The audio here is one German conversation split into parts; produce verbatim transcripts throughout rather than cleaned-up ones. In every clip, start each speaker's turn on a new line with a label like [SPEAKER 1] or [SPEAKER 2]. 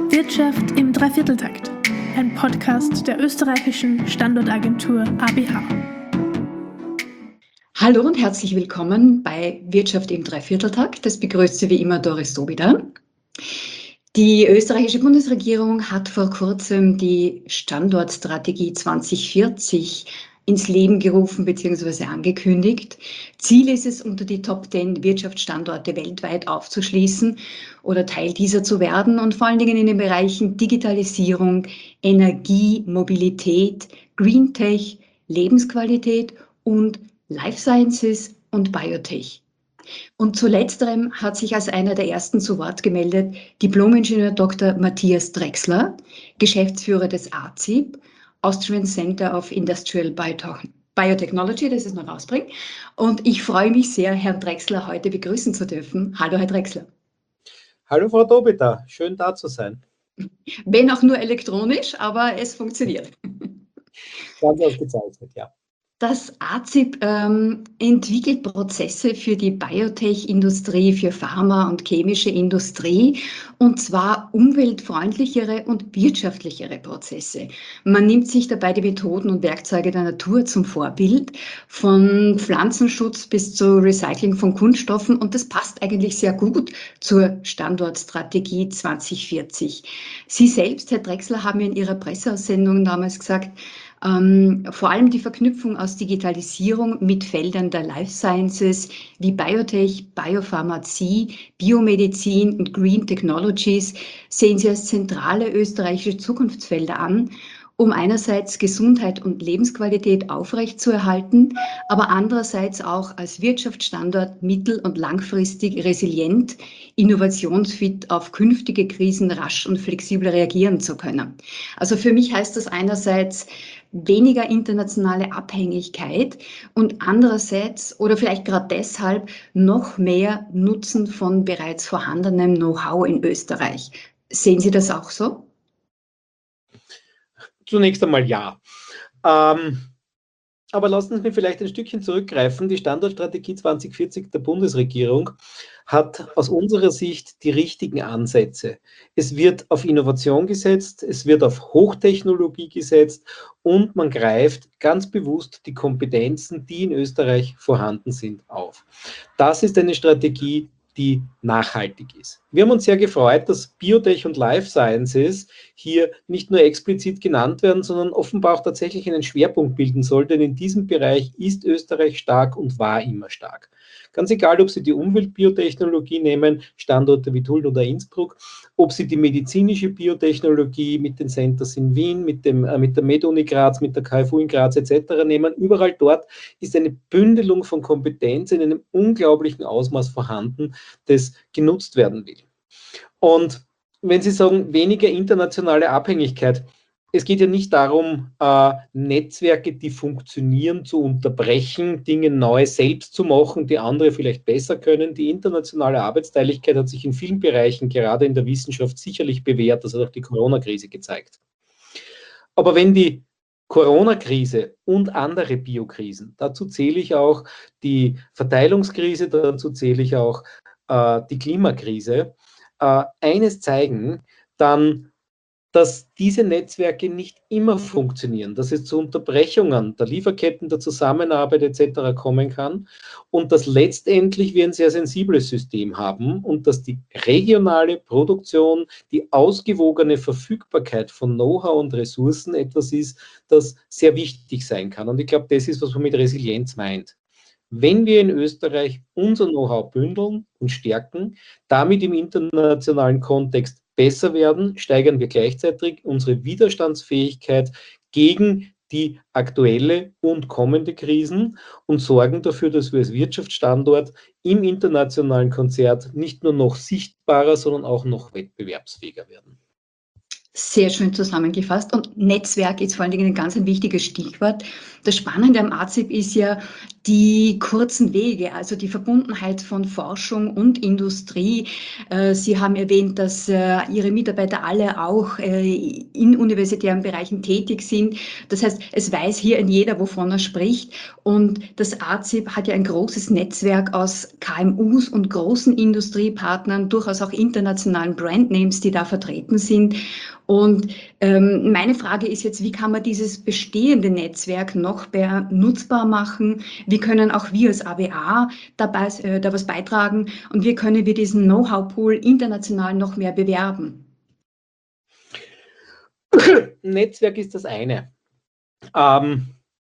[SPEAKER 1] Wirtschaft im Dreivierteltakt, ein Podcast der österreichischen Standortagentur A B H.
[SPEAKER 2] Hallo und herzlich willkommen bei Wirtschaft im Dreivierteltakt. Das begrüßt Sie wie immer Doris Sobida. Die österreichische Bundesregierung hat vor kurzem die Standortstrategie zwanzig vierzig ins Leben gerufen bzw. angekündigt. Ziel ist es, unter die Top zehn Wirtschaftsstandorte weltweit aufzuschließen oder Teil dieser zu werden und vor allen Dingen in den Bereichen Digitalisierung, Energie, Mobilität, Green Tech, Lebensqualität und Life Sciences und Biotech. Und zu letzterem hat sich als einer der ersten zu Wort gemeldet Diplom-Ingenieur Doktor Matthias Drechsler, Geschäftsführer des A Z I B, Austrian Center of Industrial Biotechnology, das ist noch rausbringen. Und ich freue mich sehr, Herrn Drechsler heute begrüßen zu dürfen. Hallo, Herr Drechsler.
[SPEAKER 3] Hallo, Frau Dobita. Schön, da zu sein.
[SPEAKER 2] Wenn auch nur elektronisch, aber es funktioniert.
[SPEAKER 3] Ganz ausgezeichnet, ja.
[SPEAKER 2] Das A Z I B ähm, entwickelt Prozesse für die Biotech-Industrie, für Pharma- und chemische Industrie, und zwar umweltfreundlichere und wirtschaftlichere Prozesse. Man nimmt sich dabei die Methoden und Werkzeuge der Natur zum Vorbild, von Pflanzenschutz bis zu Recycling von Kunststoffen, und das passt eigentlich sehr gut zur Standortstrategie zwanzig vierzig. Sie selbst, Herr Drechsler, haben in Ihrer Presseaussendung damals gesagt, Ähm, vor allem die Verknüpfung aus Digitalisierung mit Feldern der Life Sciences wie Biotech, Biopharmazie, Biomedizin und Green Technologies sehen Sie als zentrale österreichische Zukunftsfelder an, um einerseits Gesundheit und Lebensqualität aufrechtzuerhalten, aber andererseits auch als Wirtschaftsstandort mittel- und langfristig resilient, innovationsfit auf künftige Krisen rasch und flexibel reagieren zu können. Also für mich heißt das einerseits weniger internationale Abhängigkeit und andererseits oder vielleicht gerade deshalb noch mehr Nutzen von bereits vorhandenem Know-how in Österreich. Sehen Sie das auch so?
[SPEAKER 3] Zunächst einmal ja. Ähm, aber lassen Sie mich vielleicht ein Stückchen zurückgreifen. Die Standortstrategie zwanzig vierzig der Bundesregierung hat aus unserer Sicht die richtigen Ansätze. Es wird auf Innovation gesetzt, es wird auf Hochtechnologie gesetzt und man greift ganz bewusst die Kompetenzen, die in Österreich vorhanden sind, auf. Das ist eine Strategie, die nachhaltig ist. Wir haben uns sehr gefreut, dass Biotech und Life Sciences hier nicht nur explizit genannt werden, sondern offenbar auch tatsächlich einen Schwerpunkt bilden soll, denn in diesem Bereich ist Österreich stark und war immer stark. Ganz egal, ob Sie die Umweltbiotechnologie nehmen, Standorte wie Tulln oder Innsbruck, ob Sie die medizinische Biotechnologie mit den Centers in Wien, mit, dem, äh, mit der MedUni Graz, mit der K F U in Graz et cetera nehmen, überall dort ist eine Bündelung von Kompetenz in einem unglaublichen Ausmaß vorhanden, das genutzt werden will. Und wenn Sie sagen, weniger internationale Abhängigkeit, es geht ja nicht darum, äh, Netzwerke, die funktionieren, zu unterbrechen, Dinge neu selbst zu machen, die andere vielleicht besser können. Die internationale Arbeitsteiligkeit hat sich in vielen Bereichen, gerade in der Wissenschaft, sicherlich bewährt. Das hat auch die Corona-Krise gezeigt. Aber wenn die Corona-Krise und andere Biokrisen, dazu zähle ich auch die Verteilungskrise, dazu zähle ich auch äh, die Klimakrise, äh, eines zeigen, dann dass diese Netzwerke nicht immer funktionieren, dass es zu Unterbrechungen der Lieferketten, der Zusammenarbeit et cetera kommen kann und dass letztendlich wir ein sehr sensibles System haben und dass die regionale Produktion, die ausgewogene Verfügbarkeit von Know-how und Ressourcen etwas ist, das sehr wichtig sein kann. Und ich glaube, das ist, was man mit Resilienz meint. Wenn wir in Österreich unser Know-how bündeln und stärken, damit im internationalen Kontext besser werden, steigern wir gleichzeitig unsere Widerstandsfähigkeit gegen die aktuelle und kommende Krisen und sorgen dafür, dass wir als Wirtschaftsstandort im internationalen Konzert nicht nur noch sichtbarer, sondern auch noch wettbewerbsfähiger werden.
[SPEAKER 2] Sehr schön zusammengefasst. Und Netzwerk ist vor allen Dingen ein ganz ein wichtiges Stichwort. Das Spannende am A Z I B ist ja, die kurzen Wege, also die Verbundenheit von Forschung und Industrie. Äh, Sie haben erwähnt, dass äh, Ihre Mitarbeiter alle auch äh, in universitären Bereichen tätig sind. Das heißt, es weiß hier in jeder, wovon er spricht. Und das A Z I P hat ja ein großes Netzwerk aus K M Us und großen Industriepartnern, durchaus auch internationalen Brandnames, die da vertreten sind. Und ähm, meine Frage ist jetzt, wie kann man dieses bestehende Netzwerk noch mehr nutzbar machen? Wie können auch wir als A B A dabei, äh, da was beitragen? Und wie können wir diesen Know-how-Pool international noch mehr bewerben?
[SPEAKER 3] Netzwerk ist das eine. Ähm,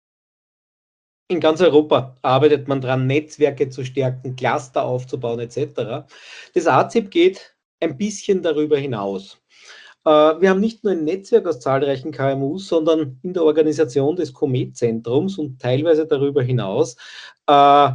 [SPEAKER 3] in ganz Europa arbeitet man daran, Netzwerke zu stärken, Cluster aufzubauen et cetera. Das A Z I P geht ein bisschen darüber hinaus. Wir haben nicht nur ein Netzwerk aus zahlreichen K M Us, sondern in der Organisation des Comet-Zentrums und teilweise darüber hinaus äh,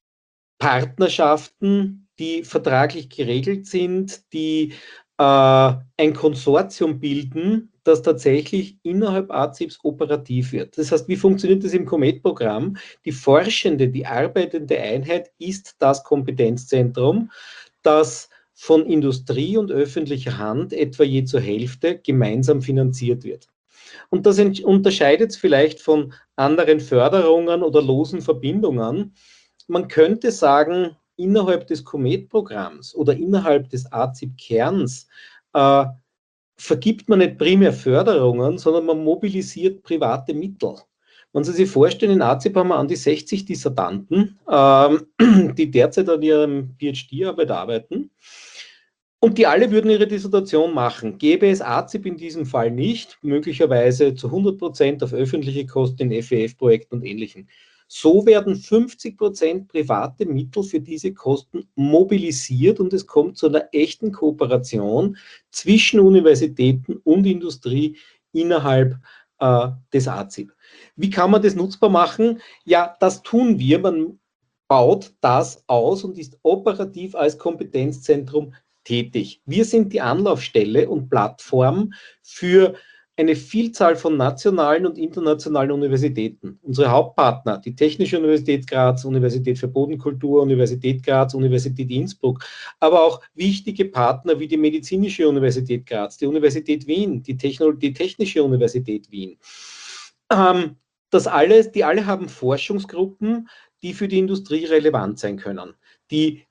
[SPEAKER 3] Partnerschaften, die vertraglich geregelt sind, die äh, ein Konsortium bilden, das tatsächlich innerhalb A Z I Ps operativ wird. Das heißt, wie funktioniert das im Comet-Programm? Die forschende, die arbeitende Einheit ist das Kompetenzzentrum, das von Industrie und öffentlicher Hand etwa je zur Hälfte gemeinsam finanziert wird. Und das unterscheidet es vielleicht von anderen Förderungen oder losen Verbindungen. Man könnte sagen, innerhalb des Comet-Programms oder innerhalb des A Z I P-Kerns äh, vergibt man nicht primär Förderungen, sondern man mobilisiert private Mittel. Wenn Sie sich vorstellen, in A Z I P haben wir an die sechzig Dissertanten, ähm, die derzeit an ihrem PhD-Arbeit arbeiten. Und die alle würden ihre Dissertation machen. Gäbe es A Z I P in diesem Fall nicht, möglicherweise zu hundert Prozent auf öffentliche Kosten in F E F-Projekten und Ähnlichem. So werden fünfzig Prozent private Mittel für diese Kosten mobilisiert und es kommt zu einer echten Kooperation zwischen Universitäten und Industrie innerhalb äh, des A Z I P. Wie kann man das nutzbar machen? Ja, das tun wir. Man baut das aus und ist operativ als Kompetenzzentrum tätig. Wir sind die Anlaufstelle und Plattform für eine Vielzahl von nationalen und internationalen Universitäten. Unsere Hauptpartner, die Technische Universität Graz, Universität für Bodenkultur, Universität Graz, Universität Innsbruck, aber auch wichtige Partner wie die Medizinische Universität Graz, die Universität Wien, die, Techno die Technische Universität Wien. Ähm, das alles, die alle haben Forschungsgruppen, die für die Industrie relevant sein können, die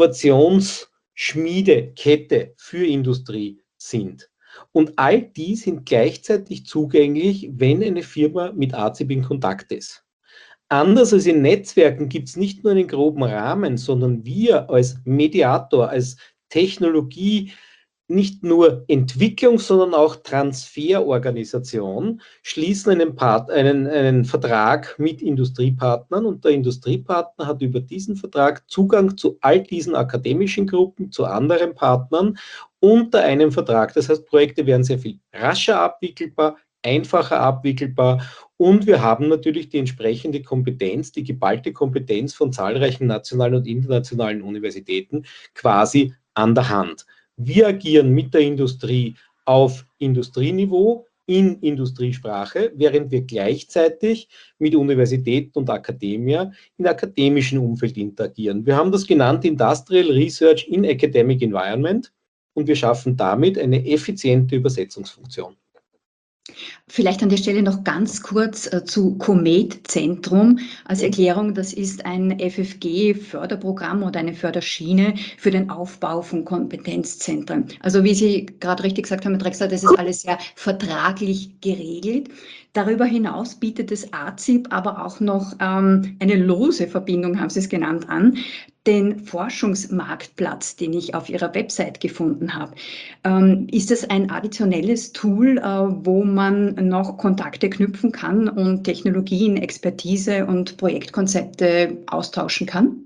[SPEAKER 3] Innovationsschmiedekette für Industrie sind. Und all die sind gleichzeitig zugänglich, wenn eine Firma mit A Z I P in Kontakt ist. Anders als in Netzwerken gibt es nicht nur einen groben Rahmen, sondern wir als Mediator, als Technologie, nicht nur Entwicklung, sondern auch Transferorganisation schließen einen, Part, einen, einen Vertrag mit Industriepartnern und der Industriepartner hat über diesen Vertrag Zugang zu all diesen akademischen Gruppen, zu anderen Partnern unter einem Vertrag. Das heißt, Projekte werden sehr viel rascher abwickelbar, einfacher abwickelbar und wir haben natürlich die entsprechende Kompetenz, die geballte Kompetenz von zahlreichen nationalen und internationalen Universitäten quasi an der Hand. Wir agieren mit der Industrie auf Industrieniveau, in Industriesprache, während wir gleichzeitig mit Universitäten und Akademia in akademischen Umfeld interagieren. Wir haben das genannt Industrial Research in Academic Environment und wir schaffen damit eine effiziente Übersetzungsfunktion.
[SPEAKER 2] Vielleicht an der Stelle noch ganz kurz äh, zu Comet-Zentrum als Erklärung. Das ist ein F F G-Förderprogramm oder eine Förderschiene für den Aufbau von Kompetenzzentren. Also wie Sie gerade richtig gesagt haben, Herr Drexler, das ist alles sehr vertraglich geregelt. Darüber hinaus bietet das A Z I P aber auch noch ähm, eine lose Verbindung, haben Sie es genannt, an, den Forschungsmarktplatz, den ich auf Ihrer Website gefunden habe. Ähm, ist das ein additionelles Tool, äh, wo man noch Kontakte knüpfen kann und Technologien, Expertise und Projektkonzepte austauschen kann?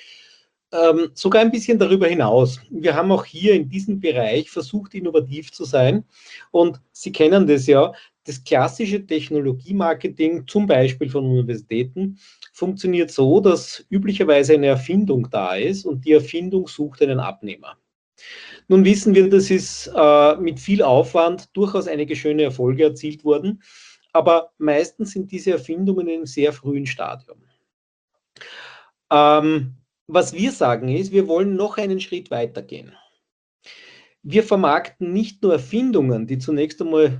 [SPEAKER 3] Ähm, sogar ein bisschen darüber hinaus. Wir haben auch hier in diesem Bereich versucht, innovativ zu sein. Und Sie kennen das ja, das klassische Technologiemarketing, zum Beispiel von Universitäten, funktioniert so, dass üblicherweise eine Erfindung da ist und die Erfindung sucht einen Abnehmer. Nun wissen wir, das ist äh, mit viel Aufwand durchaus einige schöne Erfolge erzielt worden, aber meistens sind diese Erfindungen in einem sehr frühen Stadium. Ähm, was wir sagen ist, wir wollen noch einen Schritt weitergehen. Wir vermarkten nicht nur Erfindungen, die zunächst einmal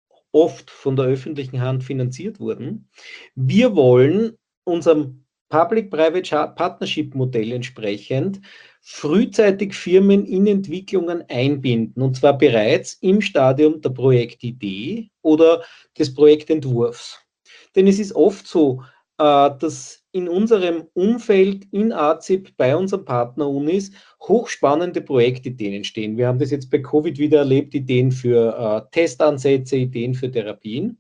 [SPEAKER 3] oft von der öffentlichen Hand finanziert wurden. Wir wollen unserem Public-Private Partnership-Modell entsprechend frühzeitig Firmen in Entwicklungen einbinden, und zwar bereits im Stadium der Projektidee oder des Projektentwurfs. Denn es ist oft so, dass in unserem Umfeld, in A Z I P, bei unseren Partnerunis, hochspannende Projektideen entstehen. Wir haben das jetzt bei Covid wieder erlebt, Ideen für äh, Testansätze, Ideen für Therapien,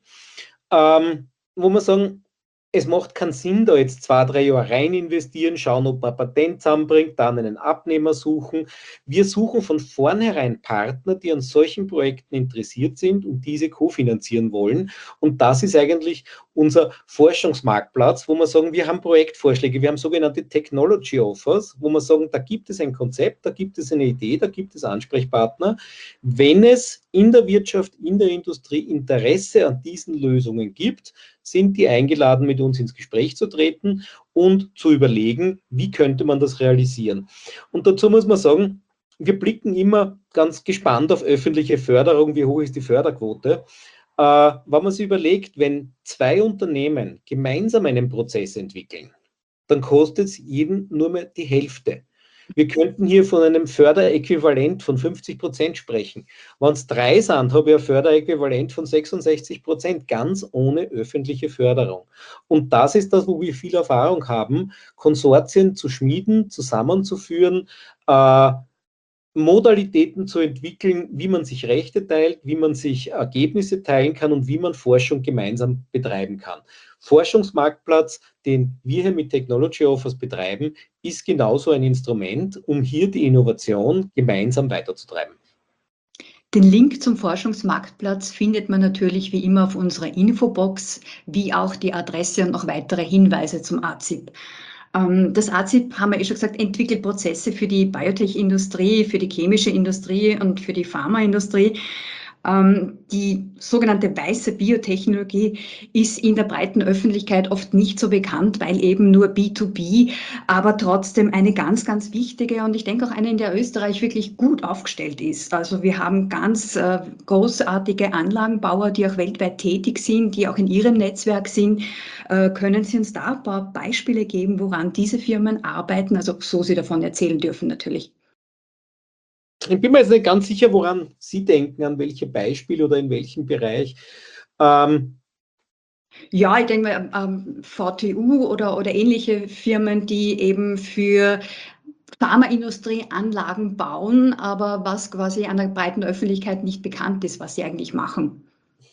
[SPEAKER 3] ähm, wo wir sagen, es macht keinen Sinn, da jetzt zwei, drei Jahre rein investieren, schauen, ob man ein Patent zusammenbringt, dann einen Abnehmer suchen. Wir suchen von vornherein Partner, die an solchen Projekten interessiert sind und diese kofinanzieren wollen. Und das ist eigentlich unser Forschungsmarktplatz, wo wir sagen, wir haben Projektvorschläge, wir haben sogenannte Technology Offers, wo wir sagen, da gibt es ein Konzept, da gibt es eine Idee, da gibt es Ansprechpartner. Wenn es in der Wirtschaft, in der Industrie Interesse an diesen Lösungen gibt, sind die eingeladen, mit uns ins Gespräch zu treten und zu überlegen, wie könnte man das realisieren. Und dazu muss man sagen, wir blicken immer ganz gespannt auf öffentliche Förderung, wie hoch ist die Förderquote. Äh, wenn man sich überlegt, wenn zwei Unternehmen gemeinsam einen Prozess entwickeln, dann kostet es jeden nur mehr die Hälfte. Wir könnten hier von einem Förderäquivalent von fünfzig Prozent sprechen. Wenn es drei sind, habe ich ein Förderäquivalent von sechsundsechzig Prozent, ganz ohne öffentliche Förderung. Und das ist das, wo wir viel Erfahrung haben, Konsortien zu schmieden, zusammenzuführen, äh, Modalitäten zu entwickeln, wie man sich Rechte teilt, wie man sich Ergebnisse teilen kann und wie man Forschung gemeinsam betreiben kann. Forschungsmarktplatz, den wir hier mit Technology Offers betreiben, ist genauso ein Instrument, um hier die Innovation gemeinsam weiterzutreiben.
[SPEAKER 2] Den Link zum Forschungsmarktplatz findet man natürlich wie immer auf unserer Infobox, wie auch die Adresse und noch weitere Hinweise zum A Z I P. Das A Z I P, haben wir eh schon gesagt, entwickelt Prozesse für die Biotech-Industrie, für die chemische Industrie und für die Pharmaindustrie. Die sogenannte weiße Biotechnologie ist in der breiten Öffentlichkeit oft nicht so bekannt, weil eben nur B zwei B, aber trotzdem eine ganz, ganz wichtige und ich denke auch eine, in der Österreich wirklich gut aufgestellt ist. Also wir haben ganz äh, großartige Anlagenbauer, die auch weltweit tätig sind, die auch in ihrem Netzwerk sind. Äh, können Sie uns da ein paar Beispiele geben, woran diese Firmen arbeiten, also so Sie davon erzählen dürfen natürlich?
[SPEAKER 3] Ich bin mir jetzt nicht ganz sicher, woran Sie denken, an welche Beispiele oder in welchem Bereich. Ähm
[SPEAKER 2] ja, ich denke mal, ähm, V T U oder, oder ähnliche Firmen, die eben für Pharmaindustrie Anlagen bauen, aber was quasi an der breiten Öffentlichkeit nicht bekannt ist, was sie eigentlich machen.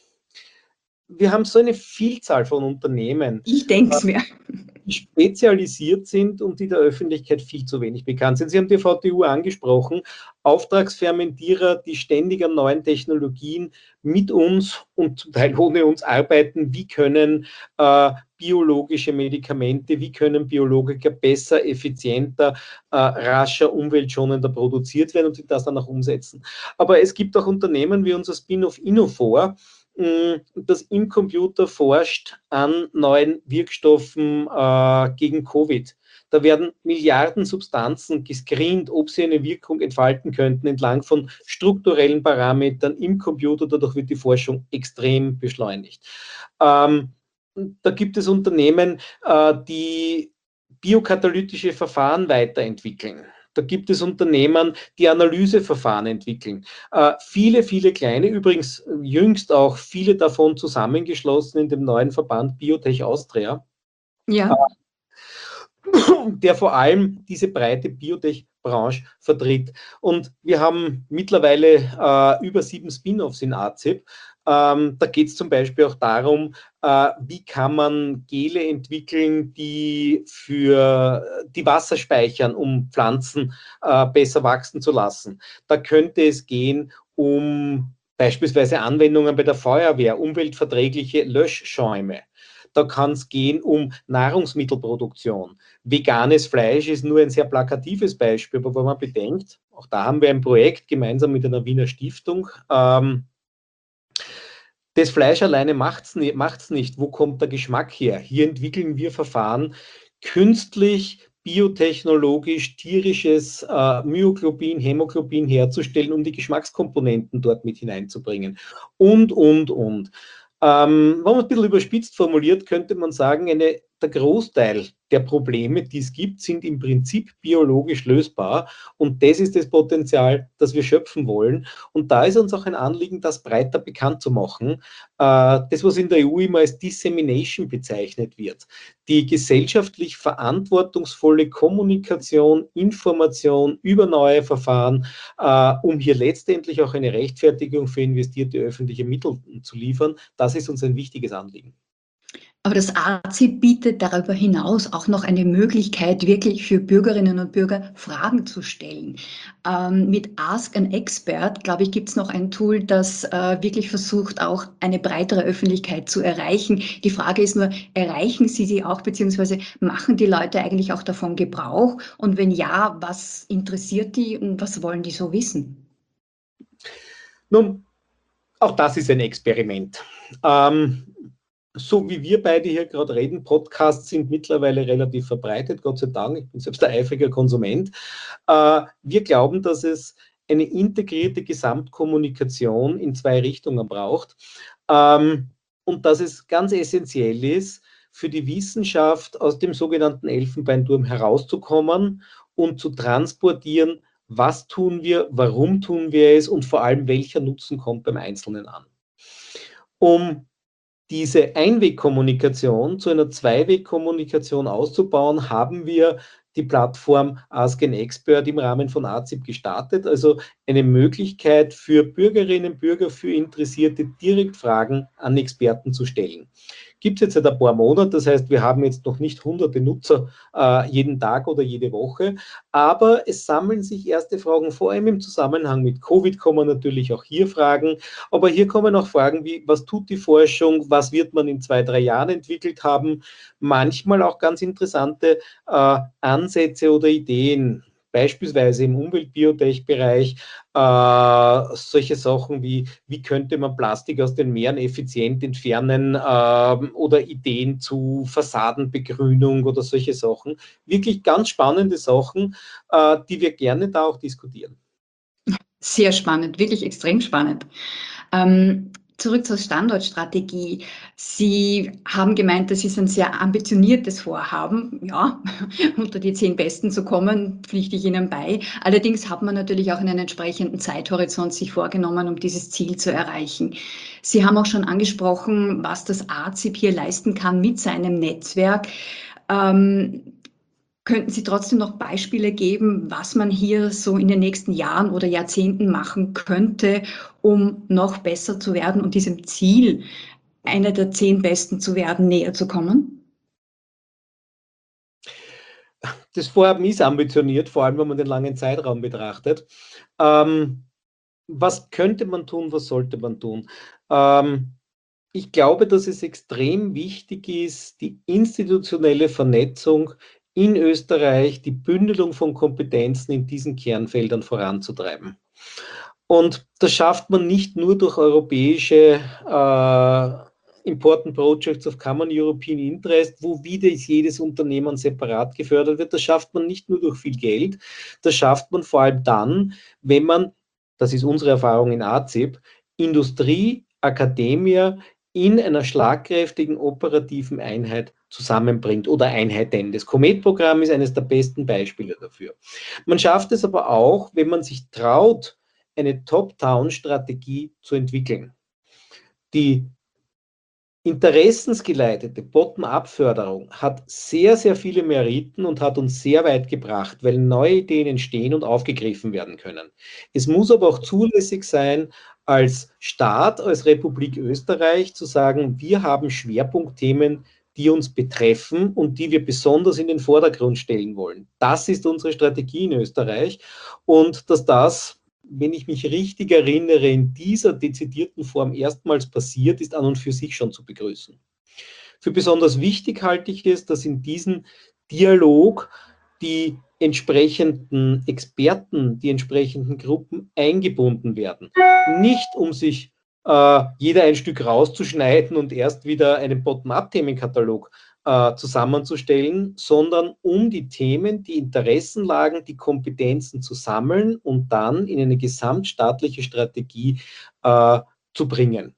[SPEAKER 3] Wir haben so eine Vielzahl von Unternehmen.
[SPEAKER 2] Ich denke es mir.
[SPEAKER 3] Die spezialisiert sind und die der Öffentlichkeit viel zu wenig bekannt sind. Sie haben die V T U angesprochen, Auftragsfermentierer, die ständig an neuen Technologien mit uns und zum Teil ohne uns arbeiten. Wie können äh, biologische Medikamente, wie können Biologika besser, effizienter, äh, rascher, umweltschonender produziert werden und das dann auch umsetzen. Aber es gibt auch Unternehmen wie unser Spin-off Innofor, das im Computer forscht an neuen Wirkstoffen äh, gegen Covid. Da werden Milliarden Substanzen gescreent, ob sie eine Wirkung entfalten könnten, entlang von strukturellen Parametern im Computer. Dadurch wird die Forschung extrem beschleunigt. Ähm, da gibt es Unternehmen, äh, die biokatalytische Verfahren weiterentwickeln. Da gibt es Unternehmen, die Analyseverfahren entwickeln. Äh, viele, viele kleine, übrigens jüngst auch viele davon zusammengeschlossen in dem neuen Verband Biotech Austria,
[SPEAKER 2] ja.
[SPEAKER 3] äh, der vor allem diese breite Biotech-Branche vertritt. Und wir haben mittlerweile äh, über sieben Spin-offs in A Z I P. Ähm, da geht es zum Beispiel auch darum, äh, wie kann man Gele entwickeln, die für die Wasser speichern, um Pflanzen äh, besser wachsen zu lassen. Da könnte es gehen um beispielsweise Anwendungen bei der Feuerwehr, umweltverträgliche Löschschäume. Da kann es gehen um Nahrungsmittelproduktion. Veganes Fleisch ist nur ein sehr plakatives Beispiel, aber wenn man bedenkt, auch da haben wir ein Projekt gemeinsam mit einer Wiener Stiftung, ähm, das Fleisch alleine macht es nicht. Wo kommt der Geschmack her? Hier entwickeln wir Verfahren, künstlich biotechnologisch tierisches äh, Myoglobin, Hämoglobin herzustellen, um die Geschmackskomponenten dort mit hineinzubringen. Und, und, und. Ähm, wenn man es ein bisschen überspitzt formuliert, könnte man sagen, eine, der Großteil der Probleme, die es gibt, sind im Prinzip biologisch lösbar. Und das ist das Potenzial, das wir schöpfen wollen. Und da ist uns auch ein Anliegen, das breiter bekannt zu machen. Äh, das, was in der E U immer als Dissemination bezeichnet wird. Die gesellschaftlich verantwortungsvolle Kommunikation, Information über neue Verfahren, äh, um hier letztendlich auch eine Rechtfertigung für investierte öffentliche Mittel zu liefern, das ist uns ein wichtiges Anliegen.
[SPEAKER 2] Aber das A Z I P bietet darüber hinaus auch noch eine Möglichkeit, wirklich für Bürgerinnen und Bürger Fragen zu stellen. Ähm, mit Ask an Expert, glaube ich, gibt es noch ein Tool, das äh, wirklich versucht, auch eine breitere Öffentlichkeit zu erreichen. Die Frage ist nur, erreichen Sie sie auch, beziehungsweise machen die Leute eigentlich auch davon Gebrauch? Und wenn ja, was interessiert die und was wollen die so wissen?
[SPEAKER 3] Nun, auch das ist ein Experiment. Ähm, So wie wir beide hier gerade reden, Podcasts sind mittlerweile relativ verbreitet, Gott sei Dank, ich bin selbst ein eifriger Konsument. Äh, wir glauben, dass es eine integrierte Gesamtkommunikation in zwei Richtungen braucht ähm, und dass es ganz essentiell ist, für die Wissenschaft aus dem sogenannten Elfenbeinturm herauszukommen und zu transportieren, was tun wir, warum tun wir es und vor allem, welcher Nutzen kommt beim Einzelnen an. Um diese Einwegkommunikation zu einer Zweiwegkommunikation auszubauen, haben wir die Plattform Ask an Expert im Rahmen von A Z I P gestartet, also eine Möglichkeit für Bürgerinnen und Bürger, für Interessierte, direkt Fragen an Experten zu stellen. Gibt es jetzt seit ein paar Monaten, das heißt, wir haben jetzt noch nicht hunderte Nutzer äh, jeden Tag oder jede Woche, aber es sammeln sich erste Fragen, vor allem im Zusammenhang mit Covid kommen natürlich auch hier Fragen, aber hier kommen auch Fragen wie, was tut die Forschung, was wird man in zwei, drei Jahren entwickelt haben, manchmal auch ganz interessante äh, Ansätze oder Ideen, beispielsweise im Umwelt-Biotech-Bereich, äh, solche Sachen wie, wie könnte man Plastik aus den Meeren effizient entfernen äh, oder Ideen zu Fassadenbegrünung oder solche Sachen. Wirklich ganz spannende Sachen, äh, die wir gerne da auch diskutieren.
[SPEAKER 2] Sehr spannend, wirklich extrem spannend. Ähm, zurück zur Standortstrategie. Sie haben gemeint, das ist ein sehr ambitioniertes Vorhaben. Ja, unter die zehn Besten zu kommen, pflichte ich Ihnen bei. Allerdings hat man natürlich auch einen entsprechenden Zeithorizont sich vorgenommen, um dieses Ziel zu erreichen. Sie haben auch schon angesprochen, was das A Z I P hier leisten kann mit seinem Netzwerk. Ähm, Könnten Sie trotzdem noch Beispiele geben, was man hier so in den nächsten Jahren oder Jahrzehnten machen könnte, um noch besser zu werden und diesem Ziel, einer der zehn Besten zu werden, näher zu kommen?
[SPEAKER 3] Das Vorhaben ist ambitioniert, vor allem wenn man den langen Zeitraum betrachtet. Ähm, was könnte man tun, was sollte man tun? Ähm, ich glaube, dass es extrem wichtig ist, die institutionelle Vernetzung in Österreich, die Bündelung von Kompetenzen in diesen Kernfeldern voranzutreiben. Und das schafft man nicht nur durch europäische äh, Important Projects of Common European Interest, wo wieder jedes Unternehmen separat gefördert wird. Das schafft man nicht nur durch viel Geld, das schafft man vor allem dann, wenn man, das ist unsere Erfahrung in A Z I P, Industrie, Akademie in einer schlagkräftigen operativen Einheit zusammenbringt oder Einheiten. Das Comet-Programm ist eines der besten Beispiele dafür. Man schafft es aber auch, wenn man sich traut, eine Top-Down-Strategie zu entwickeln. Die interessensgeleitete Bottom-up-Förderung hat sehr, sehr viele Meriten und hat uns sehr weit gebracht, weil neue Ideen entstehen und aufgegriffen werden können. Es muss aber auch zulässig sein, als Staat, als Republik Österreich zu sagen, wir haben Schwerpunktthemen, die uns betreffen und die wir besonders in den Vordergrund stellen wollen. Das ist unsere Strategie in Österreich und dass das, wenn ich mich richtig erinnere, in dieser dezidierten Form erstmals passiert, ist an und für sich schon zu begrüßen. Für besonders wichtig halte ich es, dass in diesen Dialog die entsprechenden Experten, die entsprechenden Gruppen eingebunden werden. Nicht um sich äh, jeder ein Stück rauszuschneiden und erst wieder einen Bottom-up-Themenkatalog äh, zusammenzustellen, sondern um die Themen, die Interessenlagen, die Kompetenzen zu sammeln und dann in eine gesamtstaatliche Strategie äh, zu bringen.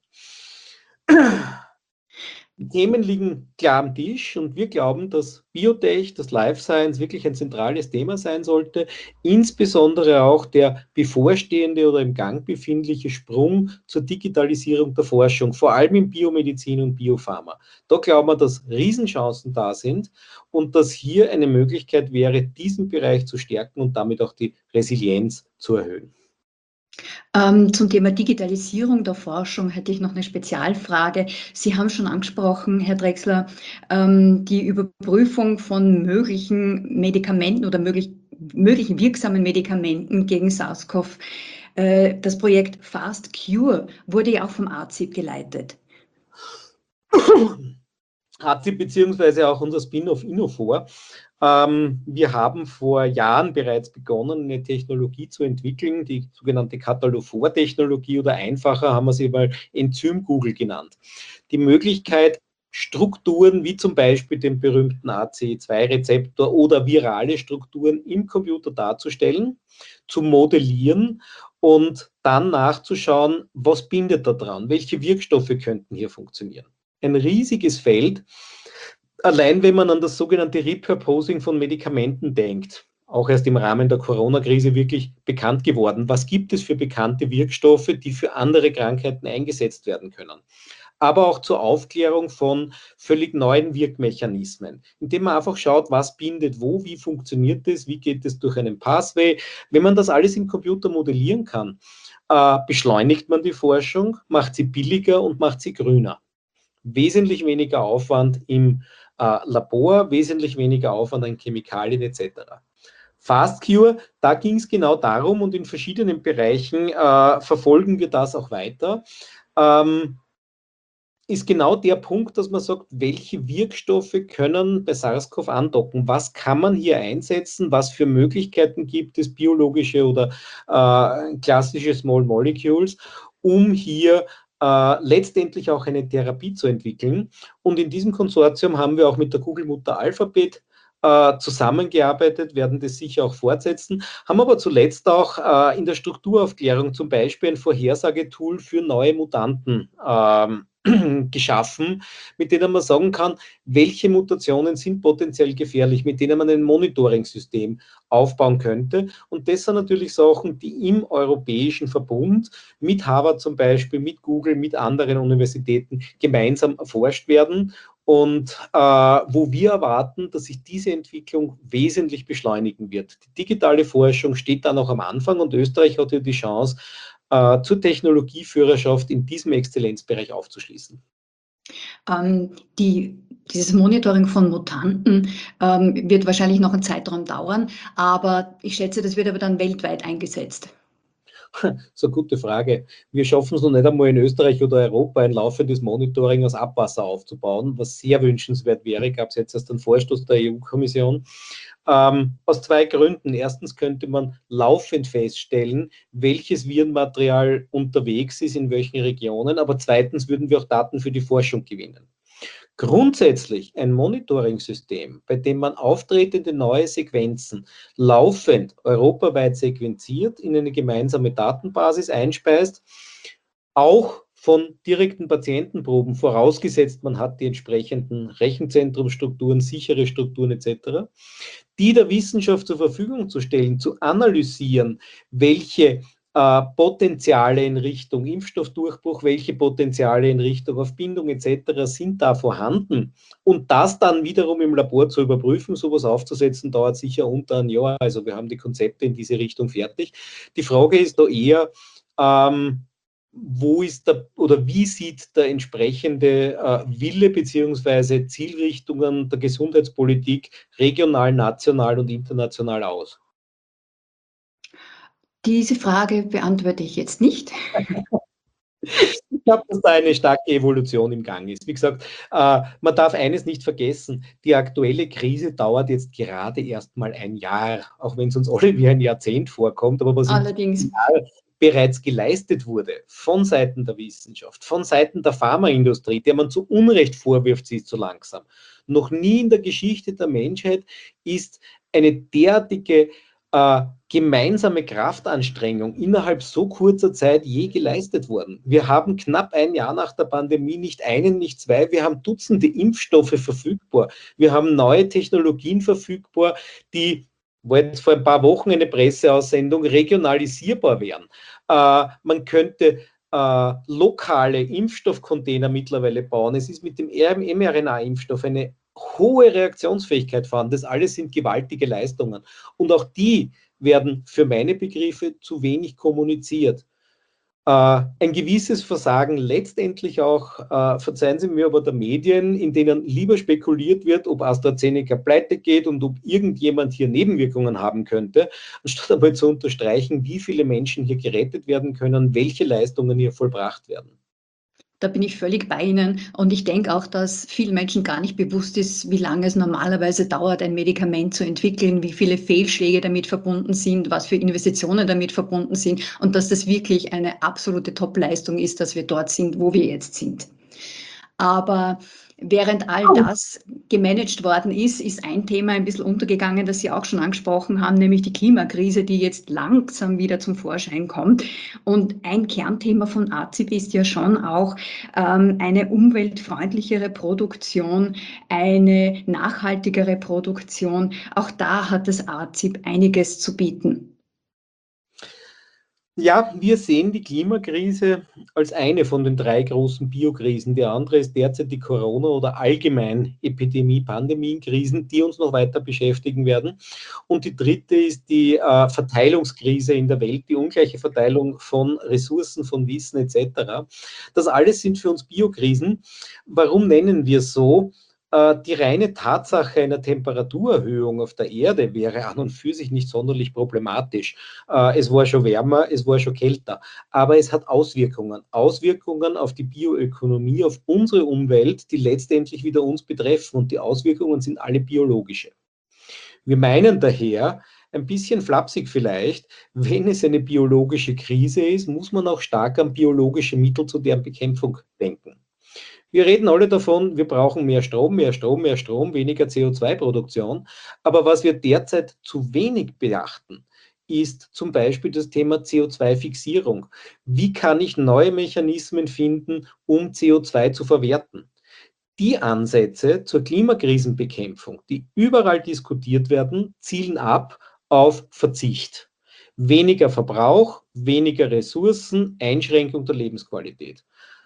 [SPEAKER 3] Die Themen liegen klar am Tisch und wir glauben, dass Biotech, das Life Science wirklich ein zentrales Thema sein sollte, insbesondere auch der bevorstehende oder im Gang befindliche Sprung zur Digitalisierung der Forschung, vor allem in Biomedizin und Biopharma. Da glauben wir, dass Riesenchancen da sind und dass hier eine Möglichkeit wäre, diesen Bereich zu stärken und damit auch die Resilienz zu erhöhen.
[SPEAKER 2] Ähm, zum Thema Digitalisierung der Forschung hätte ich noch eine Spezialfrage. Sie haben schon angesprochen, Herr Drechsler, ähm, die Überprüfung von möglichen Medikamenten oder möglich, möglichen wirksamen Medikamenten gegen SARS-CoV. Äh, das Projekt FastCure wurde ja auch vom A Z I P geleitet.
[SPEAKER 3] A Z I P beziehungsweise auch unser Spin-off Innofor. Ähm, wir haben vor Jahren bereits begonnen, eine Technologie zu entwickeln, die sogenannte Katalophor-Technologie oder einfacher haben wir sie mal Enzym-Google genannt. Die Möglichkeit, Strukturen wie zum Beispiel den berühmten A C E zwei Rezeptor oder virale Strukturen im Computer darzustellen, zu modellieren und dann nachzuschauen, was bindet da dran, welche Wirkstoffe könnten hier funktionieren. Ein riesiges Feld, allein wenn man an das sogenannte Repurposing von Medikamenten denkt, auch erst im Rahmen der Corona-Krise wirklich bekannt geworden. Was gibt es für bekannte Wirkstoffe, die für andere Krankheiten eingesetzt werden können? Aber auch zur Aufklärung von völlig neuen Wirkmechanismen, indem man einfach schaut, was bindet wo, wie funktioniert das, wie geht es durch einen Pathway. Wenn man das alles im Computer modellieren kann, äh, beschleunigt man die Forschung, macht sie billiger und macht sie grüner. Wesentlich weniger Aufwand im äh, Labor, wesentlich weniger Aufwand an Chemikalien et cetera. FastCure, da ging es genau darum und in verschiedenen Bereichen äh, verfolgen wir das auch weiter. Ähm, ist genau der Punkt, dass man sagt, welche Wirkstoffe können bei SARS-CoV andocken, was kann man hier einsetzen, was für Möglichkeiten gibt es, biologische oder äh, klassische Small Molecules, um hier äh, letztendlich auch eine Therapie zu entwickeln. Und in diesem Konsortium haben wir auch mit der Google-Mutter Alphabet äh, zusammengearbeitet, werden das sicher auch fortsetzen, haben aber zuletzt auch äh, in der Strukturaufklärung zum Beispiel ein Vorhersagetool für neue Mutanten ähm, geschaffen, mit denen man sagen kann, welche Mutationen sind potenziell gefährlich, mit denen man ein Monitoring-System aufbauen könnte. Und das sind natürlich Sachen, die im europäischen Verbund mit Harvard zum Beispiel, mit Google, mit anderen Universitäten gemeinsam erforscht werden und äh, wo wir erwarten, dass sich diese Entwicklung wesentlich beschleunigen wird. Die digitale Forschung steht da noch am Anfang und Österreich hat ja die Chance, zur Technologieführerschaft in diesem Exzellenzbereich aufzuschließen.
[SPEAKER 2] Ähm, die, dieses Monitoring von Mutanten ähm, wird wahrscheinlich noch einen Zeitraum dauern, aber ich schätze, das wird aber dann weltweit eingesetzt.
[SPEAKER 3] So eine gute Frage. Wir schaffen es noch nicht einmal in Österreich oder Europa, ein laufendes Monitoring aus Abwasser aufzubauen, was sehr wünschenswert wäre. Gab es jetzt erst einen Vorstoß der E U-Kommission. Ähm, aus zwei Gründen. Erstens könnte man laufend feststellen, welches Virenmaterial unterwegs ist, in welchen Regionen, aber zweitens würden wir auch Daten für die Forschung gewinnen. Grundsätzlich ein Monitoring-System, bei dem man auftretende neue Sequenzen laufend europaweit sequenziert, in eine gemeinsame Datenbasis einspeist, auch von direkten Patientenproben, vorausgesetzt man hat die entsprechenden Rechenzentrumstrukturen, sichere Strukturen et cetera, die der Wissenschaft zur Verfügung zu stellen, zu analysieren, welche äh, Potenziale in Richtung Impfstoffdurchbruch, welche Potenziale in Richtung auf Bindung et cetera sind da vorhanden und das dann wiederum im Labor zu überprüfen, sowas aufzusetzen, dauert sicher unter ein Jahr, also wir haben die Konzepte in diese Richtung fertig. Die Frage ist da eher, ähm, wo ist der oder wie sieht der entsprechende äh, Wille bzw. Zielrichtungen der Gesundheitspolitik regional, national und international aus?
[SPEAKER 2] Diese Frage beantworte ich jetzt nicht.
[SPEAKER 3] Ich glaube, dass da eine starke Evolution im Gang ist. Wie gesagt, äh, man darf eines nicht vergessen, die aktuelle Krise dauert jetzt gerade erst mal ein Jahr, auch wenn es uns alle wie ein Jahrzehnt vorkommt, aber was
[SPEAKER 2] Allerdings.
[SPEAKER 3] bereits geleistet wurde von Seiten der Wissenschaft, von Seiten der Pharmaindustrie, der man zu Unrecht vorwirft, sie ist zu langsam. Noch nie in der Geschichte der Menschheit ist eine derartige äh, gemeinsame Kraftanstrengung innerhalb so kurzer Zeit je geleistet worden. Wir haben knapp ein Jahr nach der Pandemie nicht einen, nicht zwei, wir haben Dutzende Impfstoffe verfügbar. Wir haben neue Technologien verfügbar, die, war jetzt vor ein paar Wochen eine Presseaussendung, regionalisierbar wären. Äh, man könnte äh, lokale Impfstoffcontainer mittlerweile bauen. Es ist mit dem mRNA-Impfstoff eine hohe Reaktionsfähigkeit vorhanden. Das alles sind gewaltige Leistungen. Und auch die werden für meine Begriffe zu wenig kommuniziert. Äh, ein gewisses Versagen letztendlich auch, äh, verzeihen Sie mir aber, der Medien, in denen lieber spekuliert wird, ob AstraZeneca pleite geht und ob irgendjemand hier Nebenwirkungen haben könnte, anstatt einmal zu unterstreichen, wie viele Menschen hier gerettet werden können, welche Leistungen hier vollbracht werden.
[SPEAKER 2] Da bin ich völlig bei Ihnen und ich denke auch, dass vielen Menschen gar nicht bewusst ist, wie lange es normalerweise dauert, ein Medikament zu entwickeln, wie viele Fehlschläge damit verbunden sind, was für Investitionen damit verbunden sind und dass das wirklich eine absolute Top-Leistung ist, dass wir dort sind, wo wir jetzt sind. Aber während all das gemanagt worden ist, ist ein Thema ein bisschen untergegangen, das Sie auch schon angesprochen haben, nämlich die Klimakrise, die jetzt langsam wieder zum Vorschein kommt. Und ein Kernthema von A Z I P ist ja schon auch ähm, eine umweltfreundlichere Produktion, eine nachhaltigere Produktion. Auch da hat das A Z I P einiges zu bieten.
[SPEAKER 3] Ja, wir sehen die Klimakrise als eine von den drei großen Biokrisen. Die andere ist derzeit die Corona- oder allgemein Epidemie-Pandemien-Krisen, die uns noch weiter beschäftigen werden. Und die dritte ist die äh, Verteilungskrise in der Welt, die ungleiche Verteilung von Ressourcen, von Wissen et cetera. Das alles sind für uns Biokrisen. Warum nennen wir es so? Die reine Tatsache einer Temperaturerhöhung auf der Erde wäre an und für sich nicht sonderlich problematisch. Es war schon wärmer, es war schon kälter, aber es hat Auswirkungen. Auswirkungen auf die Bioökonomie, auf unsere Umwelt, die letztendlich wieder uns betreffen und die Auswirkungen sind alle biologische. Wir meinen daher, ein bisschen flapsig vielleicht, wenn es eine biologische Krise ist, muss man auch stark an biologische Mittel zu deren Bekämpfung denken. Wir reden alle davon, wir brauchen mehr Strom, mehr Strom, mehr Strom, weniger C O zwei Produktion. Aber was wir derzeit zu wenig beachten, ist zum Beispiel das Thema C O zwei Fixierung. Wie kann ich neue Mechanismen finden, um C O zwei zu verwerten? Die Ansätze zur Klimakrisenbekämpfung, die überall diskutiert werden, zielen ab auf Verzicht. Weniger Verbrauch, weniger Ressourcen, Einschränkung der Lebensqualität.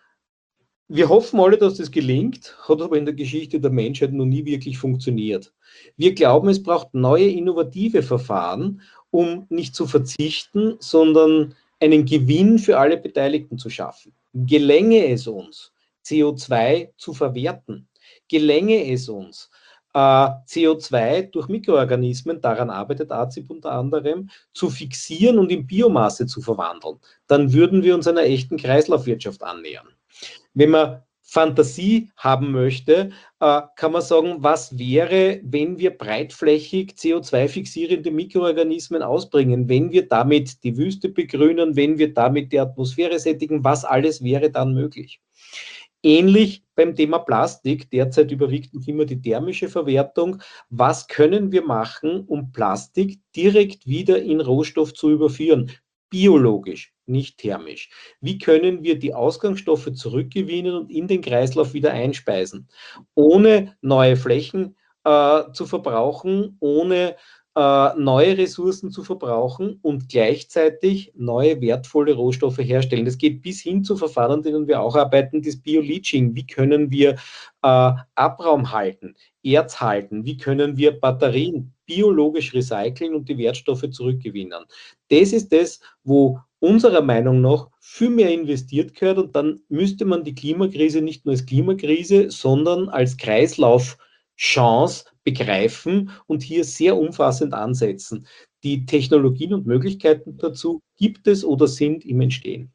[SPEAKER 3] Wir hoffen alle, dass das gelingt, hat aber in der Geschichte der Menschheit noch nie wirklich funktioniert. Wir glauben, es braucht neue innovative Verfahren, um nicht zu verzichten, sondern einen Gewinn für alle Beteiligten zu schaffen. Gelänge es uns, C O zwei zu verwerten, gelänge es uns, äh, C O zwei durch Mikroorganismen, daran arbeitet A Z I P unter anderem, zu fixieren und in Biomasse zu verwandeln, dann würden wir uns einer echten Kreislaufwirtschaft annähern. Wenn man Fantasie haben möchte, äh, kann man sagen, was wäre, wenn wir breitflächig C O zwei fixierende Mikroorganismen ausbringen, wenn wir damit die Wüste begrünen, wenn wir damit die Atmosphäre sättigen, was alles wäre dann möglich? Ähnlich beim Thema Plastik, derzeit überwiegt noch immer die thermische Verwertung. Was können wir machen, um Plastik direkt wieder in Rohstoff zu überführen? Biologisch, nicht thermisch. Wie können wir die Ausgangsstoffe zurückgewinnen und in den Kreislauf wieder einspeisen, ohne neue Flächen äh, zu verbrauchen, ohne äh, neue Ressourcen zu verbrauchen und gleichzeitig neue wertvolle Rohstoffe herstellen. Das geht bis hin zu Verfahren, an denen wir auch arbeiten, das Bio-Leaching. Wie können wir äh, Abraum halten, Erz halten? Wie können wir Batterien biologisch recyceln und die Wertstoffe zurückgewinnen? Das ist das, wo unserer Meinung nach viel mehr investiert gehört und dann müsste man die Klimakrise nicht nur als Klimakrise, sondern als Kreislaufchance begreifen und hier sehr umfassend ansetzen. Die Technologien und Möglichkeiten dazu gibt es oder sind im Entstehen.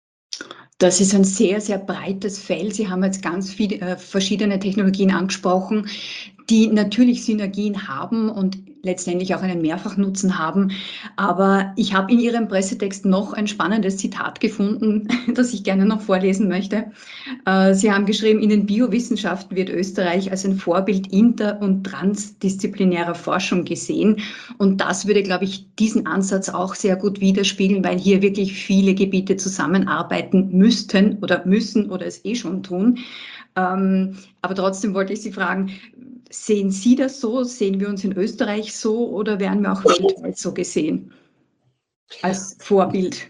[SPEAKER 2] Das ist ein sehr, sehr breites Feld. Sie haben jetzt ganz viele äh, verschiedene Technologien angesprochen, die natürlich Synergien haben und letztendlich auch einen Mehrfachnutzen haben. Aber ich habe in Ihrem Pressetext noch ein spannendes Zitat gefunden, das ich gerne noch vorlesen möchte. Äh, Sie haben geschrieben, in den Biowissenschaften wird Österreich als ein Vorbild inter- und transdisziplinärer Forschung gesehen. Und das würde, glaube ich, diesen Ansatz auch sehr gut widerspiegeln, weil hier wirklich viele Gebiete zusammenarbeiten müssten oder müssen oder es eh schon tun. Ähm, aber trotzdem wollte ich Sie fragen, sehen Sie das so? Sehen wir uns in Österreich so oder werden wir auch weltweit so gesehen als Vorbild?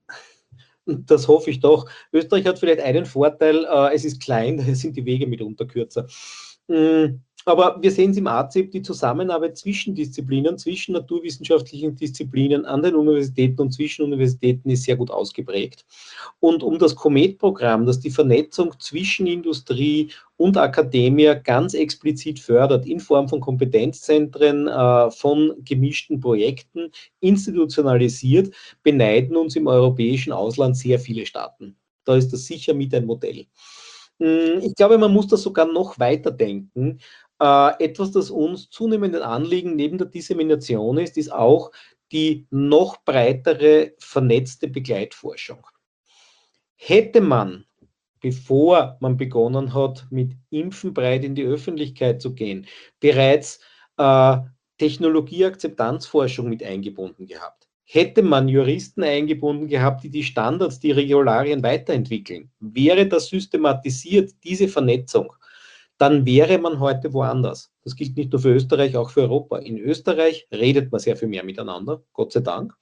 [SPEAKER 3] Das hoffe ich doch. Österreich hat vielleicht einen Vorteil, äh, es ist klein, daher sind die Wege mitunter kürzer. Mm, aber wir sehen es im A Z I P, die Zusammenarbeit zwischen Disziplinen, zwischen naturwissenschaftlichen Disziplinen an den Universitäten und zwischen Universitäten ist sehr gut ausgeprägt. Und um das COMET-Programm, das die Vernetzung zwischen Industrie und Akademie ganz explizit fördert, in Form von Kompetenzzentren, äh, von gemischten Projekten, institutionalisiert, beneiden uns im europäischen Ausland sehr viele Staaten. Da ist das sicher mit ein Modell. Ich glaube, man muss das sogar noch weiter denken. Äh, etwas, das uns zunehmend ein Anliegen neben der Dissemination ist, ist auch die noch breitere vernetzte Begleitforschung. Hätte man, bevor man begonnen hat, mit Impfen breit in die Öffentlichkeit zu gehen, bereits äh, Technologieakzeptanzforschung mit eingebunden gehabt, hätte man Juristen eingebunden gehabt, die die Standards, die Regularien weiterentwickeln, wäre das systematisiert, diese Vernetzung, dann wäre man heute woanders. Das gilt nicht nur für Österreich, auch für Europa. In Österreich redet man sehr viel mehr miteinander, Gott sei Dank.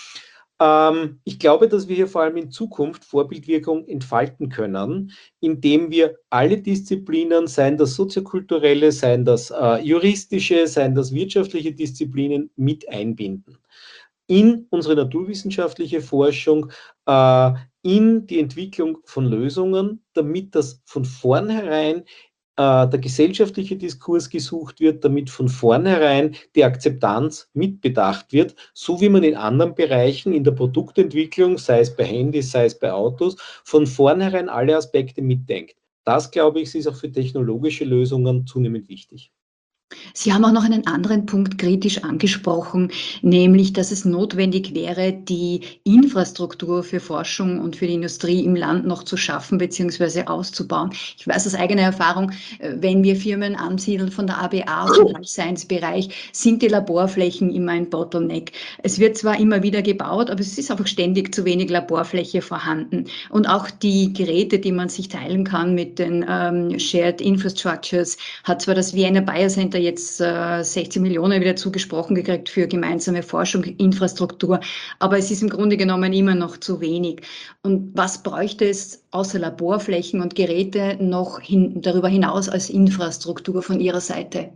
[SPEAKER 3] Ähm, ich glaube, dass wir hier vor allem in Zukunft Vorbildwirkung entfalten können, indem wir alle Disziplinen, seien das soziokulturelle, seien das äh, juristische, seien das wirtschaftliche Disziplinen, mit einbinden in unsere naturwissenschaftliche Forschung, äh, in die Entwicklung von Lösungen, damit das von vornherein äh, der gesellschaftliche Diskurs gesucht wird, damit von vornherein die Akzeptanz mitbedacht wird, so wie man in anderen Bereichen in der Produktentwicklung, sei es bei Handys, sei es bei Autos, von vornherein alle Aspekte mitdenkt. Das, glaube ich, ist auch für technologische Lösungen zunehmend wichtig.
[SPEAKER 2] Sie haben auch noch einen anderen Punkt kritisch angesprochen, nämlich, dass es notwendig wäre, die Infrastruktur für Forschung und für die Industrie im Land noch zu schaffen bzw. auszubauen. Ich weiß aus eigener Erfahrung, wenn wir Firmen ansiedeln von der A B A aus dem Life Science Bereich, sind die Laborflächen immer ein Bottleneck. Es wird zwar immer wieder gebaut, aber es ist einfach ständig zu wenig Laborfläche vorhanden. Und auch die Geräte, die man sich teilen kann mit den ähm, Shared Infrastructures, hat zwar das Vienna Biocenter jetzt äh, sechzehn Millionen wieder zugesprochen gekriegt für gemeinsame Forschung, Infrastruktur, aber es ist im Grunde genommen immer noch zu wenig. Und was bräuchte es außer Laborflächen und Geräte noch hin, darüber hinaus als Infrastruktur von Ihrer Seite?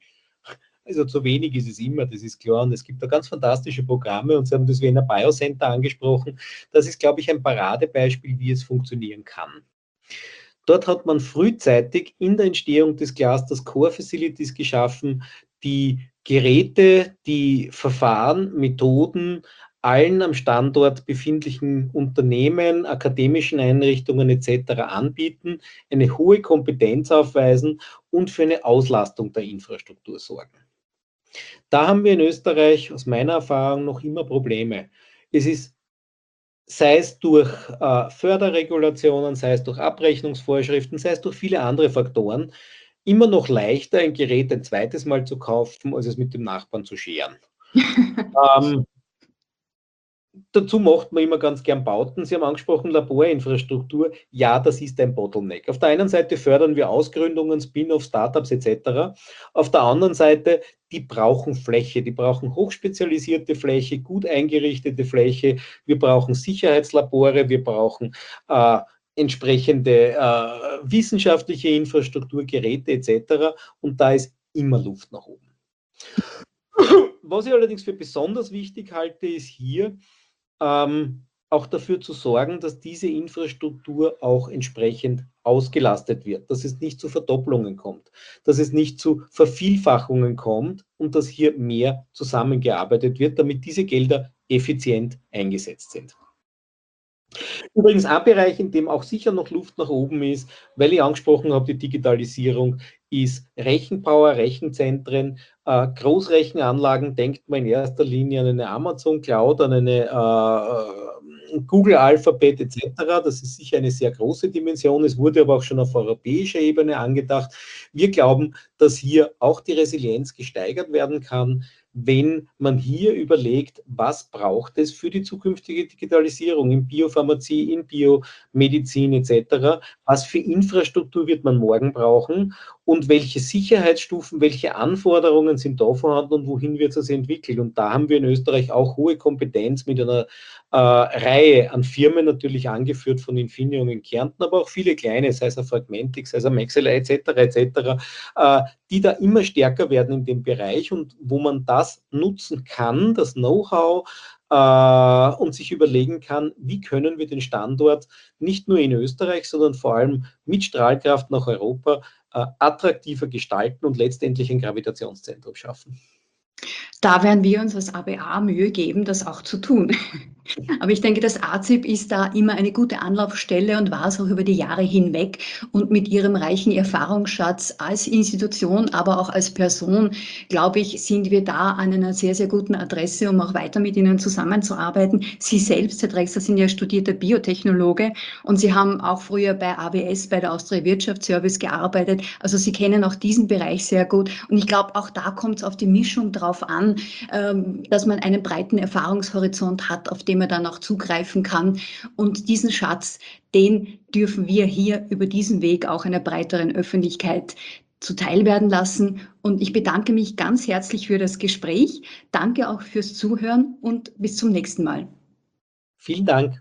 [SPEAKER 3] Also zu wenig ist es immer, das ist klar. Und es gibt da ganz fantastische Programme und Sie haben das Vienna Biocenter angesprochen. Das ist, glaube ich, ein Paradebeispiel, wie es funktionieren kann. Dort hat man frühzeitig in der Entstehung des Clusters Core Facilities geschaffen, die Geräte, die Verfahren, Methoden allen am Standort befindlichen Unternehmen, akademischen Einrichtungen et cetera anbieten, eine hohe Kompetenz aufweisen und für eine Auslastung der Infrastruktur sorgen. Da haben wir in Österreich aus meiner Erfahrung noch immer Probleme. Es ist, sei es durch äh, Förderregulationen, sei es durch Abrechnungsvorschriften, sei es durch viele andere Faktoren, immer noch leichter, ein Gerät ein zweites Mal zu kaufen, als es mit dem Nachbarn zu scheren. ähm, Dazu macht man immer ganz gern Bauten. Sie haben angesprochen, Laborinfrastruktur. Ja, das ist ein Bottleneck. Auf der einen Seite fördern wir Ausgründungen, Spin-offs, Startups et cetera. Auf der anderen Seite, die brauchen Fläche. Die brauchen hochspezialisierte Fläche, gut eingerichtete Fläche. Wir brauchen Sicherheitslabore. Wir brauchen äh, entsprechende äh, wissenschaftliche Infrastruktur, Geräte et cetera. Und da ist immer Luft nach oben. Was ich allerdings für besonders wichtig halte, ist hier, Ähm, auch dafür zu sorgen, dass diese Infrastruktur auch entsprechend ausgelastet wird, dass es nicht zu Verdopplungen kommt, dass es nicht zu Vervielfachungen kommt und dass hier mehr zusammengearbeitet wird, damit diese Gelder effizient eingesetzt sind. Übrigens ein Bereich, in dem auch sicher noch Luft nach oben ist, weil ich angesprochen habe, die Digitalisierung, ist Rechenpower, Rechenzentren, äh, Großrechenanlagen. Denkt man in erster Linie an eine Amazon Cloud, an eine äh, Google Alphabet et cetera. Das ist sicher eine sehr große Dimension. Es wurde aber auch schon auf europäischer Ebene angedacht. Wir glauben, dass hier auch die Resilienz gesteigert werden kann, wenn man hier überlegt, was braucht es für die zukünftige Digitalisierung in Biopharmazie, in Biomedizin et cetera. Was für Infrastruktur wird man morgen brauchen und welche Sicherheitsstufen, welche Anforderungen sind da vorhanden und wohin wird es entwickelt. Und da haben wir in Österreich auch hohe Kompetenz mit einer äh, Reihe an Firmen, natürlich angeführt von Infineon in Kärnten, aber auch viele kleine, sei es ein Fragmentix, sei es ein Maxeley et cetera et cetera, äh, die da immer stärker werden in dem Bereich und wo man das nutzen kann, das Know-how, äh, und sich überlegen kann, wie können wir den Standort nicht nur in Österreich, sondern vor allem mit Strahlkraft nach Europa äh, attraktiver gestalten und letztendlich ein Gravitationszentrum schaffen.
[SPEAKER 2] Da werden wir uns als A B A Mühe geben, das auch zu tun. Aber ich denke, das A Z I P ist da immer eine gute Anlaufstelle und war es auch über die Jahre hinweg. Und mit ihrem reichen Erfahrungsschatz als Institution, aber auch als Person, glaube ich, sind wir da an einer sehr, sehr guten Adresse, um auch weiter mit ihnen zusammenzuarbeiten. Sie selbst, Herr Drechsler, sind ja studierter Biotechnologe und Sie haben auch früher bei A W S, bei der Austria Wirtschaftsservice gearbeitet. Also Sie kennen auch diesen Bereich sehr gut. Und ich glaube, auch da kommt es auf die Mischung drauf an, dass man einen breiten Erfahrungshorizont hat, auf den man dann auch zugreifen kann. Und diesen Schatz, den dürfen wir hier über diesen Weg auch einer breiteren Öffentlichkeit zuteil werden lassen. Und ich bedanke mich ganz herzlich für das Gespräch. Danke auch fürs Zuhören und bis zum nächsten Mal.
[SPEAKER 3] Vielen Dank.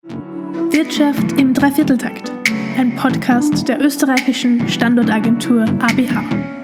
[SPEAKER 1] Wirtschaft im Dreivierteltakt, ein Podcast der österreichischen Standortagentur A B H.